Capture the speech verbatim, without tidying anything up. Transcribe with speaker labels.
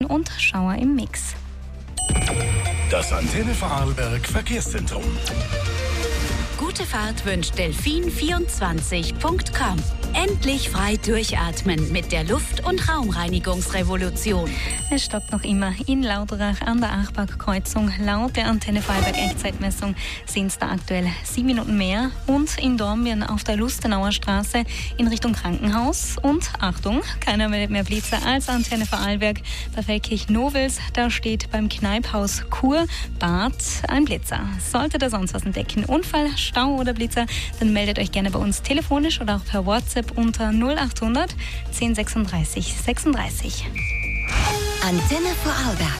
Speaker 1: und Schauer im Mix.
Speaker 2: Das Antenne Vorarlberg Verkehrszentrum.
Speaker 3: Gute Fahrt wünscht Delfin vierundzwanzig Punkt com. Endlich frei durchatmen mit der Luft- und Raumreinigungsrevolution.
Speaker 1: Es stockt noch immer in Lauterach an der Achbergkreuzung. Laut der Antenne Vorarlberg Echtzeitmessung sind es da aktuell sieben Minuten mehr. Und in Dornbirn auf der Lustenauer Straße in Richtung Krankenhaus. Und Achtung, keiner meldet mehr Blitzer als Antenne Vorarlberg. Bei Feldkirch-Nowels, da steht beim Kneiphaus Kur Bad ein Blitzer. Solltet ihr sonst was entdecken, Unfall, Stau oder Blitzer, dann meldet euch gerne bei uns telefonisch oder auch per WhatsApp unter null achthundert zehn sechsunddreißig sechsunddreißig.
Speaker 3: Antenne Vorarlberg.